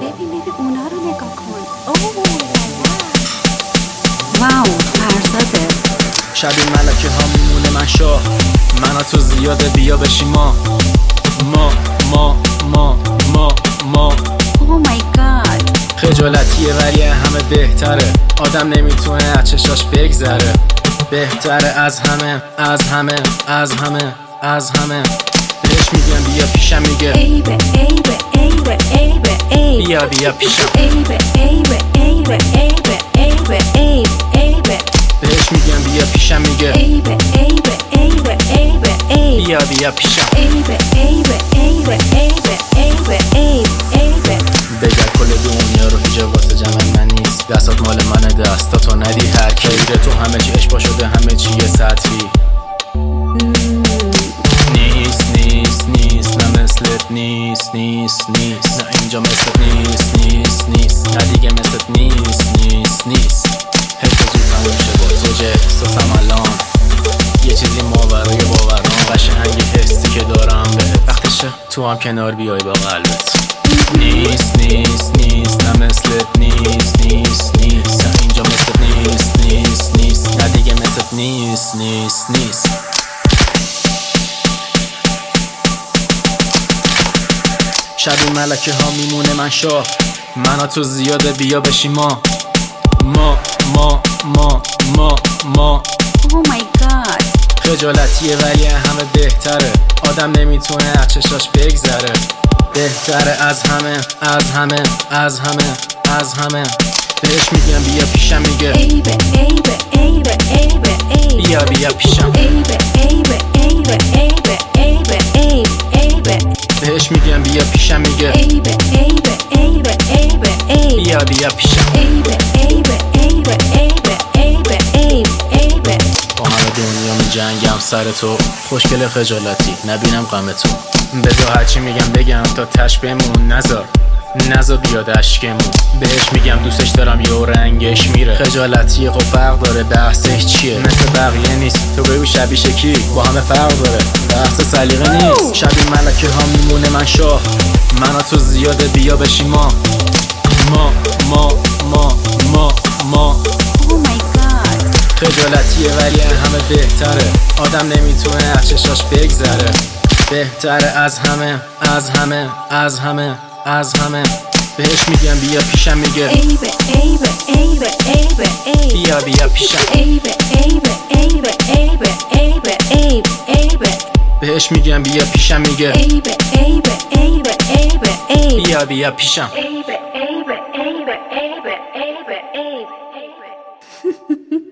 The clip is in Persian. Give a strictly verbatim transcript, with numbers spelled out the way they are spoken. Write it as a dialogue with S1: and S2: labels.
S1: ببین ببین اونا رو نگاه کن. اوه واو فرزاده.
S2: شبیه ملکه ها میمونه من شاه، من تو زیاده بیا بشی ما ما ما ما ما ما
S1: اوه مای گاد.
S2: خجالتیه ولی همه بهتره، آدم نمیتونه از چشاش بگذره. بهتره از همه از همه از همه از همه. بهش میگم بیا پیشم میگه
S1: ایبه ایبه ایبه ایبه ایبه.
S2: بیا بیا پیشم
S1: ایبه ایبه ایبه ایبه ایبه ایبه ایبه.
S2: بهش میگم بیا پیشم میگه
S1: ایبه ایبه ایبه ایبه ایبه.
S2: بیا بیا پیشم
S1: ایبه ایبه ایبه ایبه ایبه ایبه ایبه.
S2: بگر کل دنیا رو هیچ واسه جمع من نیست، دستات مال منه دستا تو ندی هر کی. غیر تو همه چی اشبا شده، همه چی یه سطحی نیست نیست نیست، نه مثلت نیست نیست نیست، نه اینجا مثلت نیست نیست نیست، نه دیگه مثلت نیست نیست نیست. حیف زود تموم شه با تو جه احساسم الان یه چیزی ماورای باوران، قشنگی حسی که دارم بهت وقتشه تو هم کنار بیای با قلبت. نیست نیست نیست، نه مثلت نیست نیست نیست، نه اینجا مثلت نیست نیست نیست، نه دیگه مثلت نیست نیست نیست. شبیه ملکه ها میمونه من شاه، من تو زیاده بیا بشی ما ما ما ما ما ما
S1: اوه مای گاد.
S2: خجالتیه ولی همه بهتره، آدم نمیتونه از چشاش بگذره. بهتره از همه از همه از همه از همه. بهش میگم بیا پیشم میگه
S1: ایبه ایبه ایبه ایبه ایبه.
S2: بیا بیا پیشم
S1: ایبه ایبه ایبه ایبه ایبه ایبه ایبه.
S2: بهش میگم بیا پیشم میگه
S1: ایبه ایبه ایبه ایبه ایبه.
S2: بیا بیا پیشم
S1: ایبه ایبه ایبه ایبه ایبه ایبه ایبه.
S2: با همه دنیا میجنگم سر تو، خوشگل خجالتی نبینم غم تو. بذار هرچی میگم بگم تا تش بمون، نزار نزار بیاد اشکمون. بهش میگم دوستش دارم یه رنگش میره، خجالتیه خب فرق داره بحثش چیه، مثل بقیه نیست تو بگو شبیه کی، با همه فرق داره بحث سلیقه نیست. شبیه ملکه ها میمونه من شاه، من تو زیاده بیا بشی ما ما ما ما ما ما
S1: اوه مای گاد.
S2: خجالتیه ولی همه بهتره، آدم نمیتونه از چشاش بگذره. بهتره از همه از همه از همه از همه. بهش میگم بیا پیشم میگه
S1: ایبه ایبه ایبه ایبه ایبه.
S2: بیا بیا پیشم
S1: ایبه ایبه ایبه ایبه ایبه ایبه ایبه.
S2: بهش میگم بیا پیشم میگه
S1: ایبه ایبه ایبه ایبه ایبه.
S2: بیا بیا پیشم
S1: ایبه ایبه ایبه ایبه ایبه ایبه ایبه.